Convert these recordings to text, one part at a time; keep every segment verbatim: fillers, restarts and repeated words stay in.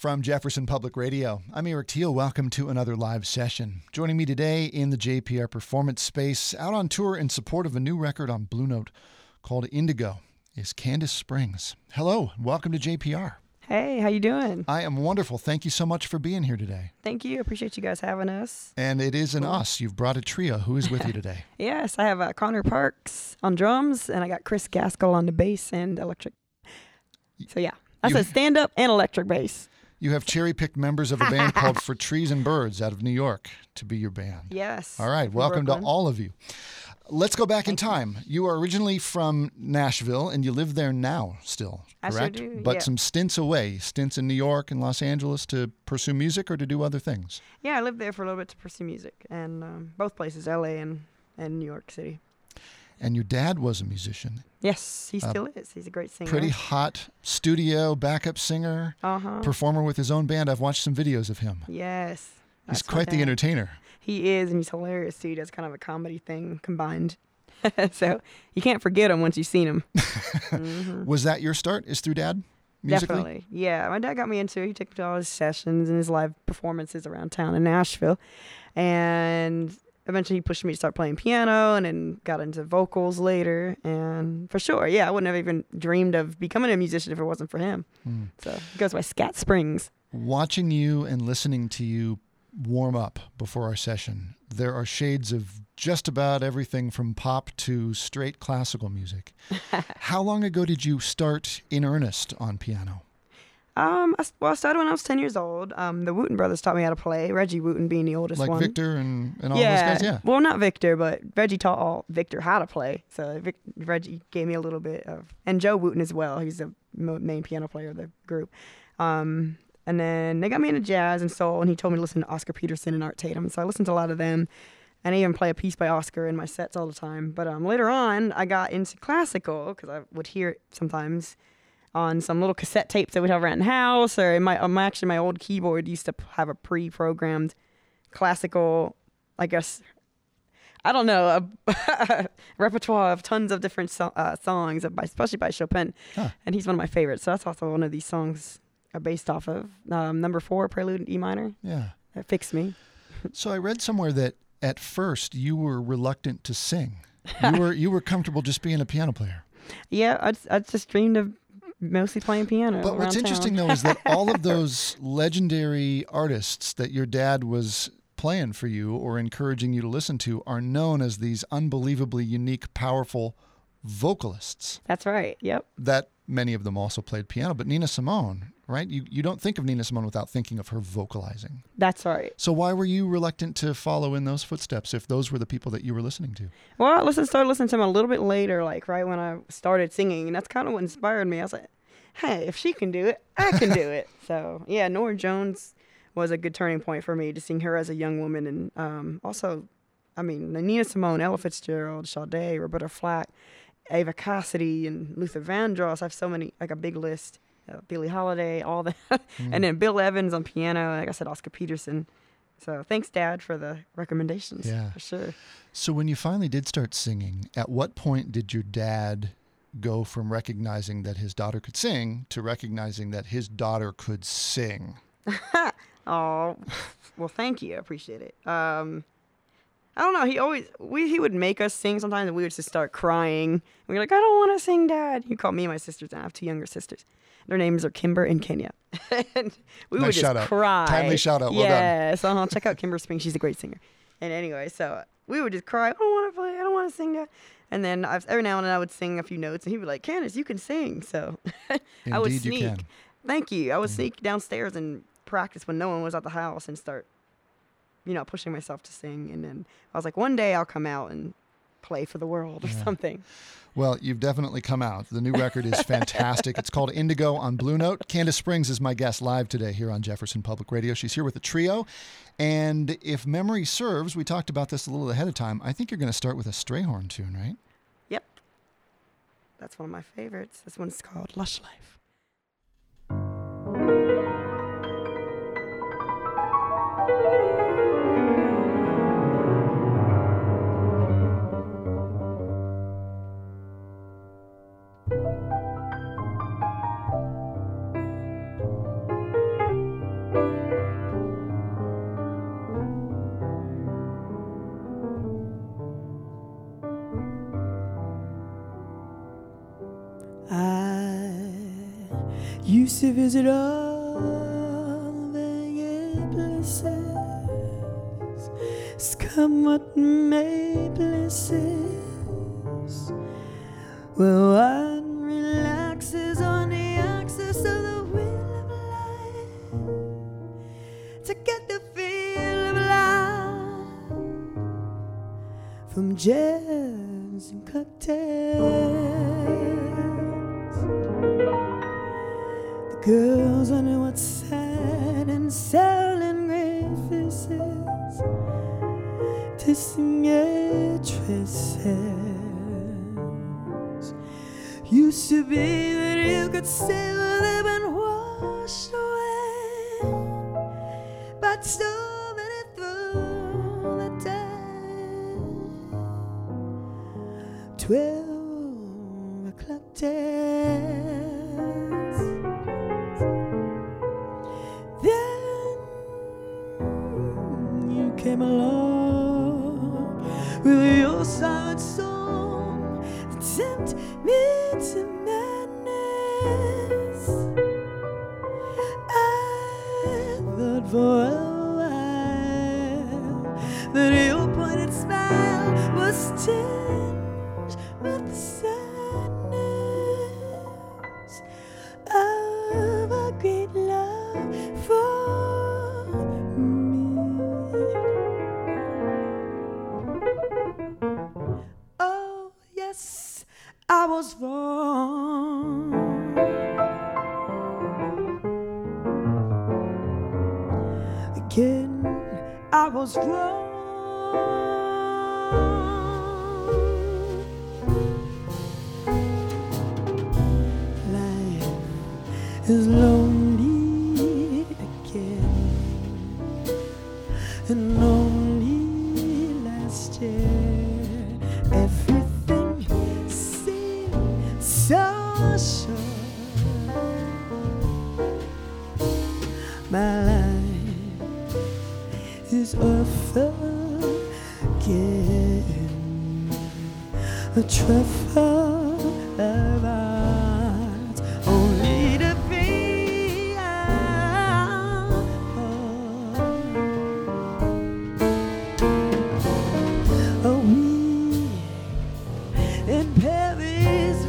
From Jefferson Public Radio, I'm Eric Teal. Welcome to another live session. Joining me today in the J P R Performance Space, out on tour in support of a new record on Blue Note called Indigo, is Candace Springs. Hello, welcome to J P R. Hey, how you doing? I am wonderful. Thank you so much for being here today. Thank you. Appreciate you guys having us. And it is an Cool. us. You've brought a trio. Who is with you today? Yes, I have uh, Connor Parks on drums, and I got Chris Gaskell on the bass and electric. So yeah, that's You- a stand-up and electric bass. You have cherry-picked members of a band called For Trees and Birds out of New York to be your band. Yes. All right, from welcome Brooklyn. to all of you. Let's go back in time. You are originally from Nashville, and you live there now still, I sure correct? do, But yeah. some stints away, stints in New York and Los Angeles to pursue music or to do other things. Yeah, I lived there for a little bit to pursue music, and um, both places, L A and, and New York City. And your dad was a musician, Yes, he Uh, still is. He's a great singer. pretty hot studio backup singer, Uh-huh. performer with his own band. I've watched some videos of him. Yes. He's that's my quite the dad. entertainer. He is, and he's hilarious, too. He does kind of a comedy thing combined. So you can't forget him once you've seen him. Mhm. Was that your start? Is through dad? Musically? Definitely. Yeah, my dad got me into it. He took me to all his sessions and his live performances around town in Nashville. And eventually he pushed me to start playing piano and then got into vocals later. And for sure, yeah, I wouldn't have even dreamed of becoming a musician if it wasn't for him. Hmm. So it goes by Scat Springs. Watching you and listening to you warm up before our session, there are shades of just about everything from pop to straight classical music. How long ago did you start in earnest on piano? Um, I, s- well, I started when I was ten years old. Um, the Wooten brothers taught me how to play. Reggie Wooten being the oldest Like one. Victor and, and all yeah. those guys? Yeah. Well, not Victor, but Reggie taught all Victor how to play. So Vic, Reggie gave me a little bit of, and Joe Wooten as well. He's the mo- main piano player of the group. Um, and then they got me into jazz and soul, and he told me to listen to Oscar Peterson and Art Tatum. So I listened to a lot of them, and I even play a piece by Oscar in my sets all the time. But um, later on, I got into classical because I would hear it sometimes on some little cassette tapes that we'd have around the house, or in my um, actually my old keyboard used to p- have a pre-programmed classical, I guess, I don't know, a repertoire of tons of different so- uh, songs, by, especially by Chopin, Huh. and he's one of my favorites. So that's also one of these songs are based off of um, number four, Prelude in E minor. Yeah. That fixed me. So I read somewhere that at first you were reluctant to sing. You were you were comfortable just being a piano player. Yeah, I, just- I just dreamed of mostly playing piano. But what's around interesting town. though is that all of those legendary artists that your dad was playing for you or encouraging you to listen to are known as these unbelievably unique, powerful vocalists. That's right. Yep. That many of them also played piano, but Nina Simone, right? You you don't think of Nina Simone without thinking of her vocalizing. That's right. So why were you reluctant to follow in those footsteps if those were the people that you were listening to? Well, I listened, started listening to him a little bit later, like right when I started singing, and that's kind of what inspired me. I was like, hey, if she can do it, I can do it. So, yeah, Norah Jones was a good turning point for me to seeing her as a young woman. And um, also, I mean, Nina Simone, Ella Fitzgerald, Sade, Roberta Flack, Ava Cassidy, and Luther Vandross. I have so many, like a big list. Uh, Billie Holiday, all that. And then Bill Evans on piano, like I said, Oscar Peterson. So thanks, Dad, for the recommendations. Yeah. For sure. So when you finally did start singing, at what point did your dad go from recognizing that his daughter could sing to recognizing that his daughter could sing? Oh, well, thank you. I appreciate it. Um, I don't know. He always we he would make us sing sometimes, and we would just start crying. We were like, I don't want to sing, Dad. He called me and my sisters, and I have two younger sisters. Their names are Kimber and Kenya. And we Nice would just shout out. cry. Timely shout out. Well done. Yes. Uh-huh. Check out Kimber Spring. She's a great singer. And anyway, so we would just cry. I don't want to play. I don't want to sing, Dad. And then I've, every now and then I would sing a few notes, and he'd be like, Candace, you can sing. So I would Indeed you sneak. can. Thank you. I would sneak downstairs and practice when no one was at the house and start, you know, pushing myself to sing. And then I was like, one day I'll come out and play for the world or Yeah. something. Well, you've definitely come out. The new record is fantastic. It's called Indigo on Blue Note. Candace Springs is my guest live today here on Jefferson Public Radio. She's here with a trio. And if memory serves, we talked about this a little ahead of time. I think you're going to start with a Strayhorn tune, right? Yep. That's one of my favorites. This one's called Lush Life. used to visit all the places, come what may places, where one relaxes on the axis of the wheel of life to get the feel of life from jazz and cocktails. The girls wonder what's sad and selling great faces, kissing actresses. Used to be that you could say well, they've been washed away, but so many through the day. Twelve o'clock dance. Then you came along with your silent song that tempt me to madness. I thought for a while that your pointed smile was tinged with the sadness of a great love for me. Oh, yes, I was wrong. Again, I was wrong. Life is lonely again, and only last year everything seemed so sure. My life is off again, a truffle of art, only to be out. Oh, me in Paris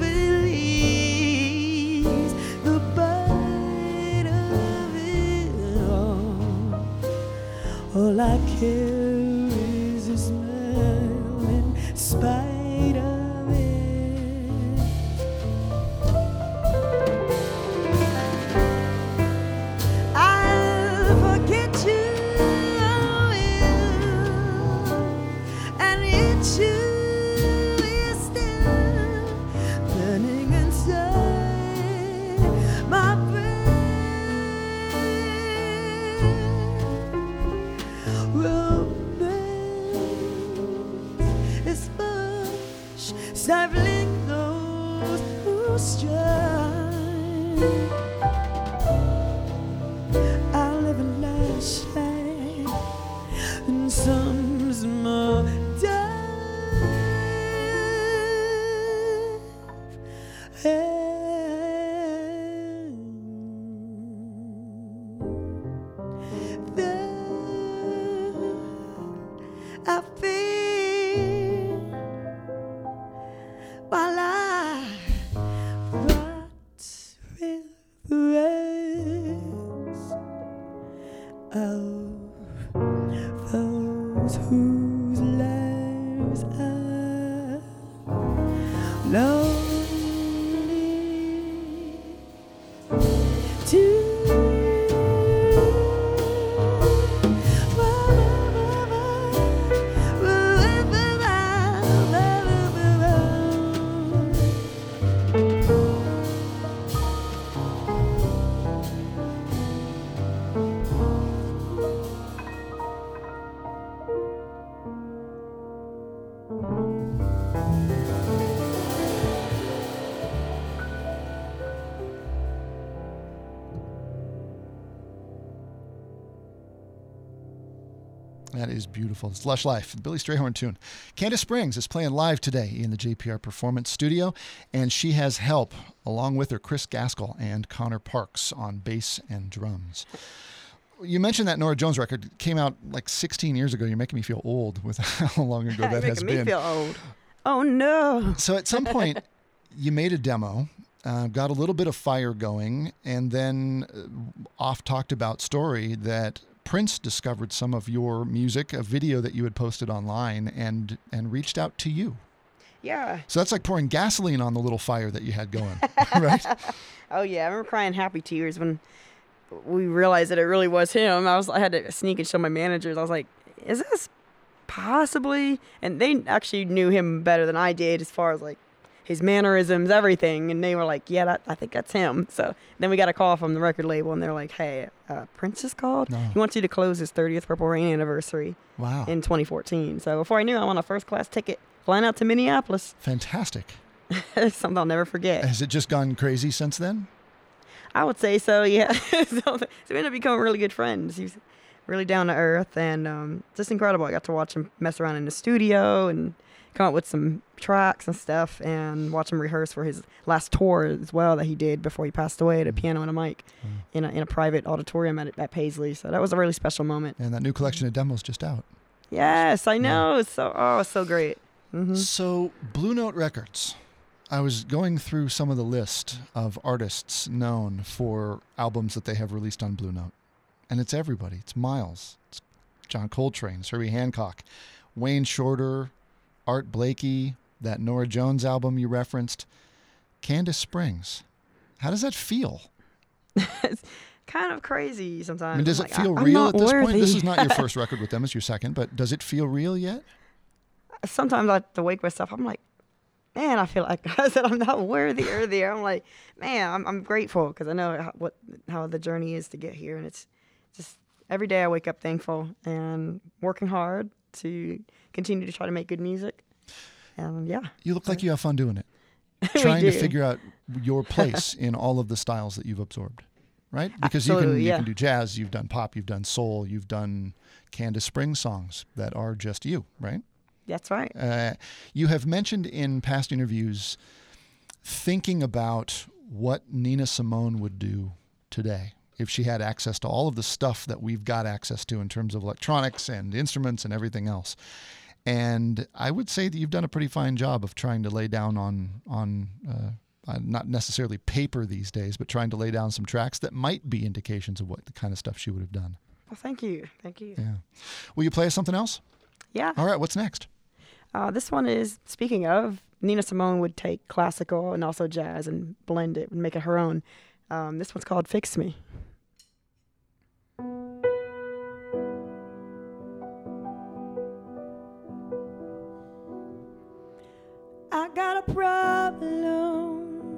release the bite of it all. All I care is a smile in spite of it. I'll forget you, I will, and yet you is still burning inside my brain. Romance is much stifling those who strive. I'll live a lifetime and some small dive. Then I feel while I rot with the rest of those whose lives are lonely too. That is beautiful. It's Lush Life, the Billy Strayhorn tune. Candace Springs is playing live today in the J P R Performance Studio, and she has help along with her, Chris Gaskell and Connor Parks on bass and drums. You mentioned that Norah Jones record came out like sixteen years ago. You're making me feel old with how long ago that You're has making been. me feel old. Oh, no. So at some point, you made a demo, uh, got a little bit of fire going, and then uh, off talked about story that Prince discovered some of your music, a video that you had posted online, and and reached out to you. Yeah. So that's like pouring gasoline on the little fire that you had going, right? Oh, yeah. I remember crying happy tears when we realized that it really was him. I was I had to sneak and show my managers. I was like, is this possibly? And they actually knew him better than I did as far as like his mannerisms, everything. And they were like, yeah, that, I think that's him. So then we got a call from the record label, and they're like, hey, uh, Prince is called. No. He wants you to close his thirtieth Purple Rain anniversary Wow. in twenty fourteen. So before I knew it, I'm on a first class ticket flying out to Minneapolis. Fantastic. Something I'll never forget. Has it just gone crazy since then? I would say so, yeah. so, so we ended up becoming really good friends. He was really down to earth and um, just incredible. I got to watch him mess around in the studio and come up with some tracks and stuff, and watch him rehearse for his last tour as well that he did before he passed away at a piano and a mic mm. in, a, in a private auditorium at, at Paisley. So that was a really special moment. And that new collection of demos just out. Yes, I know. Yeah. It's so oh, it's so great. Mm-hmm. So Blue Note Records. I was going through some of the list of artists known for albums that they have released on Blue Note. And it's everybody. It's Miles. It's John Coltrane. It's Herbie Hancock. Wayne Shorter. Art Blakey. That Norah Jones album you referenced. Candace Springs. How does that feel? It's kind of crazy sometimes. I mean, does I'm it like, feel I, real at this worthy. point? This is not your first record with them. It's your second. But does it feel real yet? Sometimes I have to wake myself. I'm like, man, I feel like I said I'm not worthy or there. I'm like, man, I'm I'm grateful because I know how, what how the journey is to get here, and it's just every day I wake up thankful and working hard to continue to try to make good music. And yeah, you look like you have fun doing it, trying do. to figure out your place in all of the styles that you've absorbed, right? Because Absolutely, you can yeah. you can do jazz, you've done pop, you've done soul, you've done Candace Springs songs that are just you, right? That's right. Uh, you have mentioned in past interviews thinking about what Nina Simone would do today if she had access to all of the stuff that we've got access to in terms of electronics and instruments and everything else. And I would say that you've done a pretty fine job of trying to lay down on, on uh, uh, not necessarily paper these days, but trying to lay down some tracks that might be indications of what the kind of stuff she would have done. Well, thank you. Thank you. Yeah. Will you play us something else? Yeah. All right. What's next? Uh, this one is, speaking of, Nina Simone would take classical and also jazz and blend it and make it her own. Um, this one's called Fix Me. I got a problem,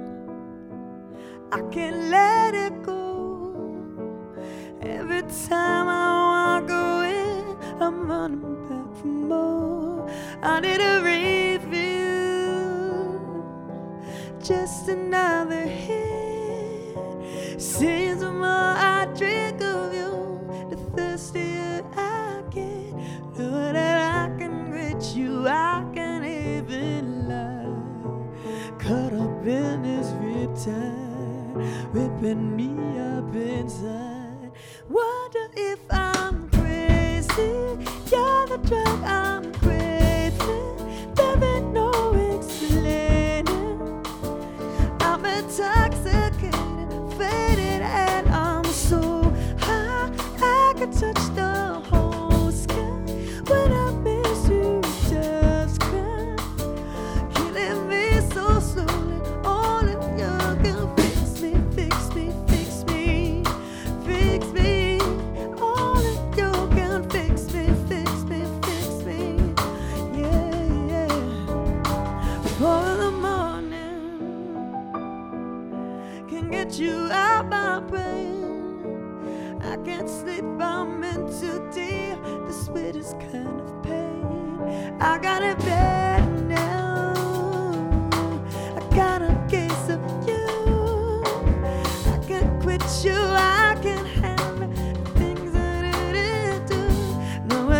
I can't let it go. Every time I walk away, I'm running back for more. I need a review, just another hit. Seems the more I drink of you, the thirstier I get. Know that I can reach you, I can even lie. Caught up in this riptide, ripping me up inside. Wonder if I'm crazy, you're the drug I'm craving. There ain't no explaining. I'm intoxicated, faded, and I'm so high I can touch the whole sky. When I miss you, just cry, killing me so slowly. Only you can fix me, fix me, fix me, fix me. Only you can fix me, fix me, fix me. Yeah, yeah. For the morning can get you out my brain. I can't sleep, I'm in too deep, the sweetest kind of pain. I got it bad now, I got a case of you. I can't quit you, I can't handle the things that I didn't do. No,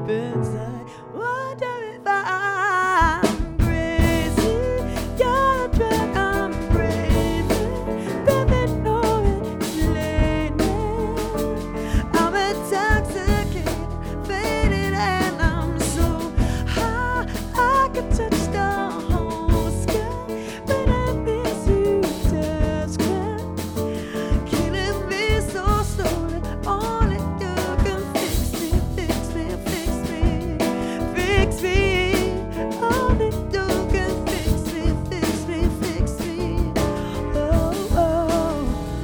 inside. Wonder if I'm crazy. You're a drug I'm breathing. Breathing on it lately. I'm intoxicated, faded, and I'm so high I can touch the whole sky. But I miss you, touch me, killing me so slowly. Only you can fix me, fix me, fix me, fix me. Only you can fix me, fix me, fix me. Oh, oh.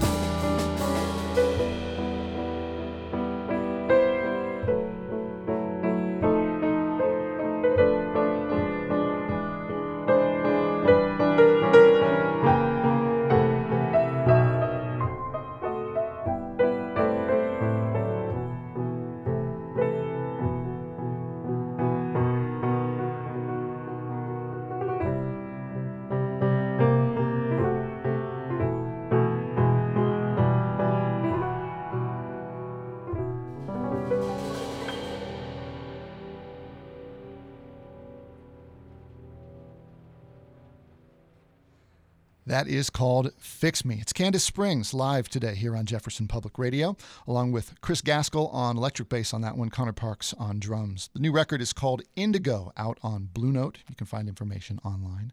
That is called Fix Me. It's Candace Springs live today here on Jefferson Public Radio, along with Chris Gaskell on electric bass on that one, Connor Parks on drums. The new record is called Indigo, out on Blue Note. You can find information online.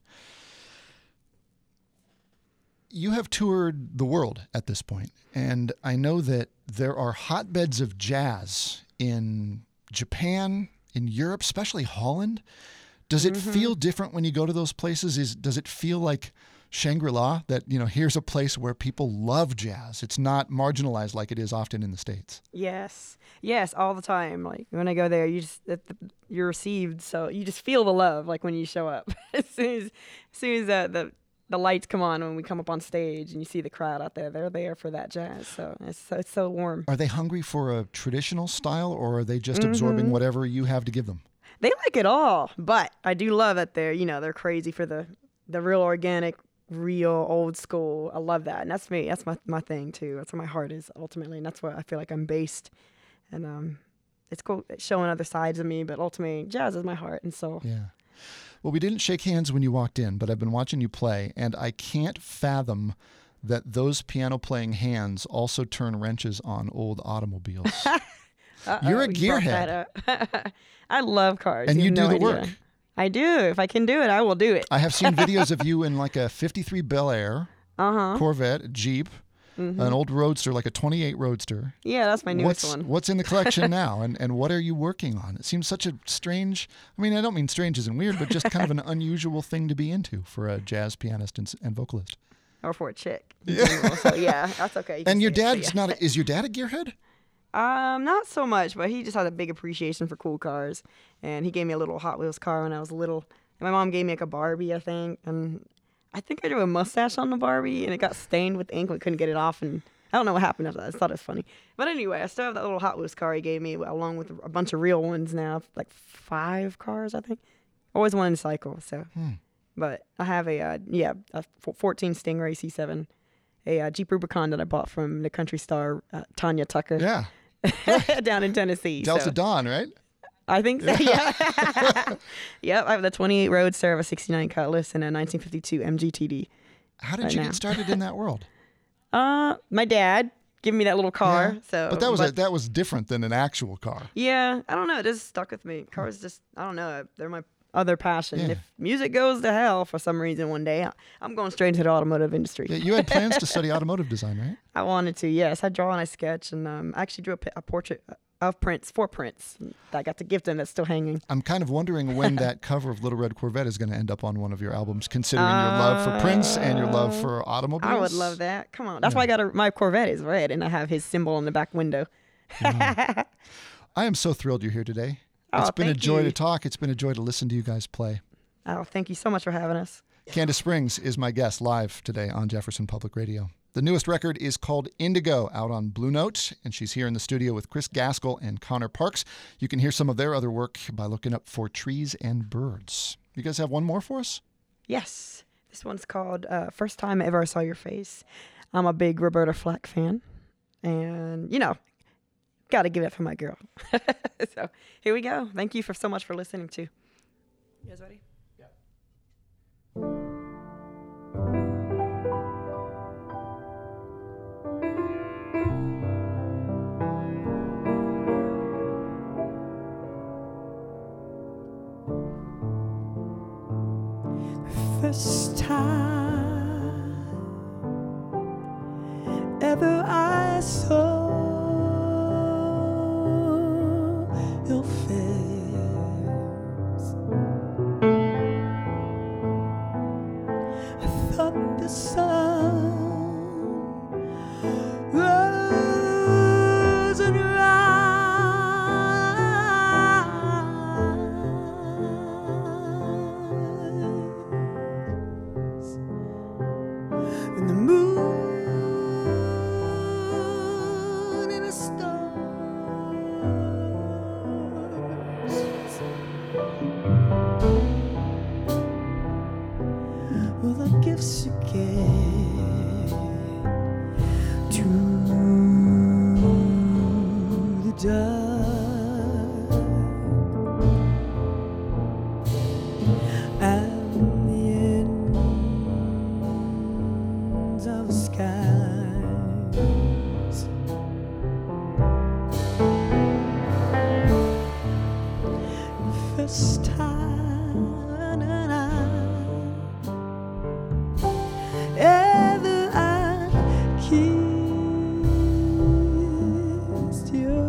You have toured the world at this point, and I know that there are hotbeds of jazz in Japan, in Europe, especially Holland. Does it Mm-hmm. feel different when you go to those places? Is does it feel like Shangri-La, that, you know, here's a place where people love jazz? It's not marginalized like it is often in the States. Yes, yes, all the time. Like when I go there, you just that the, you're received, so you just feel the love. Like when you show up, as soon as, as soon as uh, the the lights come on when we come up on stage, and you see the crowd out there, they're there for that jazz. So it's so, it's so warm. Are they hungry for a traditional style, or are they just Mm-hmm. absorbing whatever you have to give them? They like it all, but I do love that they're you know they're crazy for the the real organic, real old school. I love that, and that's me. That's my my thing too. That's where my heart is ultimately, and that's where I feel like I'm based. And um, it's cool showing other sides of me, but ultimately, jazz is my heart and soul. Yeah. Well, we didn't shake hands when you walked in, but I've been watching you play, and I can't fathom that those piano-playing hands also turn wrenches on old automobiles. Uh-oh, You're a you brought gearhead. that up. I love cars. And you have do no the idea. work. I do. If I can do it, I will do it. I have seen videos of you in like a fifty-three Bel Air, Uh-huh. Corvette, Jeep, Mm-hmm. an old Roadster, like a twenty-eight Roadster. Yeah, that's my newest What's one. what's in the collection now, and, and what are you working on? It seems such a strange, I mean, I don't mean strange as in weird, but just kind of an unusual thing to be into for a jazz pianist and, and vocalist. Or for a chick. in general. So yeah, that's okay. You can And your say it, but dad's yeah. not, a, is your dad a gearhead? Um, not so much, but he just had a big appreciation for cool cars, and he gave me a little Hot Wheels car when I was little. And my mom gave me like a Barbie, I think, and I think I drew a mustache on the Barbie, and it got stained with ink. We couldn't get it off, and I don't know what happened after that. I just thought it was funny. But anyway, I still have that little Hot Wheels car he gave me, along with a bunch of real ones now, like five cars, I think. Always wanted to cycle, so. Hmm. But I have a, uh, yeah, a fourteen Stingray C seven, a uh, Jeep Rubicon that I bought from the country star uh, Tanya Tucker. Yeah. Down in Tennessee. Delta so. Dawn, right? I think so, yeah. Yep, I have the twenty-eight Roadster, I have a sixty-nine Cutlass, and a nineteen fifty-two M G T D. How did Right you now. get started in that world? Uh, my dad gave me that little car, Yeah. so. But that was a, that was different than an actual car. Yeah, I don't know, it just stuck with me. Cars just, I don't know, they're my other passion. Yeah. If music goes to hell for some reason one day, I'm going straight into the automotive industry. Yeah, you had plans to study automotive design, right? I wanted to, yes. I draw and I sketch, and um, I actually drew a, pi- a portrait of Prince, for Prince, that I got to gift him that's still hanging. I'm kind of wondering when that cover of Little Red Corvette is going to end up on one of your albums, considering your love for Prince and your love for automobiles. I would love that. Come on. That's Yeah. why I got a, my Corvette is red, and I have his symbol in the back window. I am so thrilled you're here today. Oh, It's been a thank joy you. to talk. It's been a joy to listen to you guys play. Oh, thank you so much for having us. Candace Springs is my guest live today on Jefferson Public Radio. The newest record is called Indigo, out on Blue Note, and she's here in the studio with Chris Gaskell and Connor Parks. You can hear some of their other work by looking up For Trees and Birds. You guys have one more for us? Yes. This one's called uh, First Time Ever I Saw Your Face. I'm a big Roberta Flack fan. And, you know, Got to give it up for my girl. So here we go. Thank you for so much for listening too. You guys ready? Yeah. First time ever I saw your face, I thought the sun rose and rise, and the moon and the stars. Well, the gifts you gave to the dark and the ends of the skies. First time and I ever I kissed your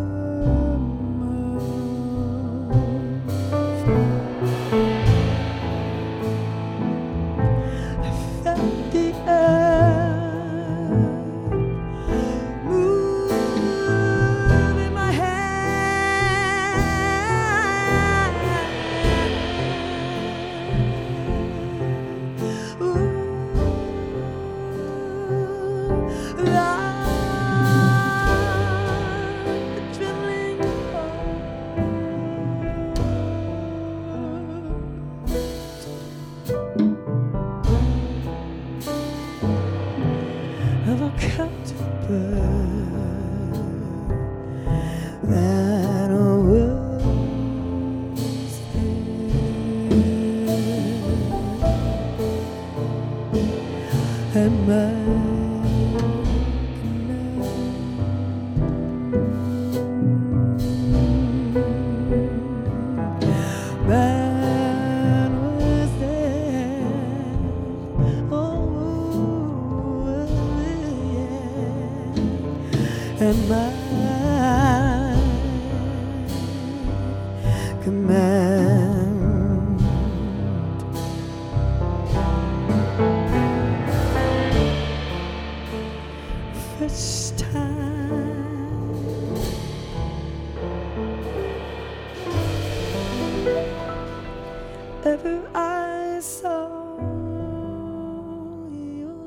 mouth, I felt the earth move in my hand. Ooh, like a trembling heart of a captive bird that was there, and my man was there. Oh, yeah. And my command. First time ever I saw your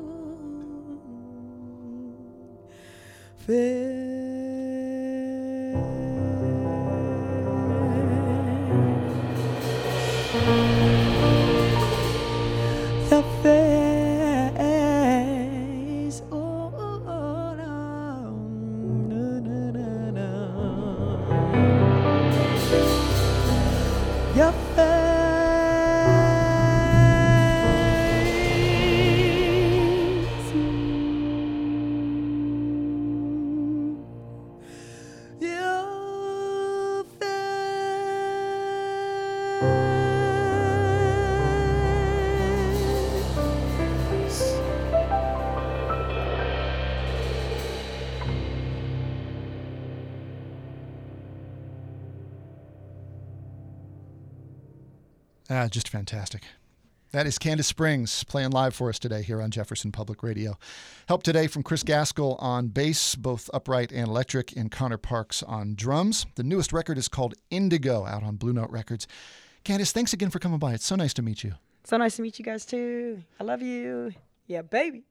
face. The face, oh, oh, oh, no, no, no, no, no. Your face. Your face. Ah, just fantastic. That is Candace Springs playing live for us today here on Jefferson Public Radio. Help today from Chris Gaskell on bass, both upright and electric, and Connor Parks on drums. The newest record is called Indigo, out on Blue Note Records. Candace, thanks again for coming by. It's so nice to meet you. So nice to meet you guys too. I love you. Yeah, baby.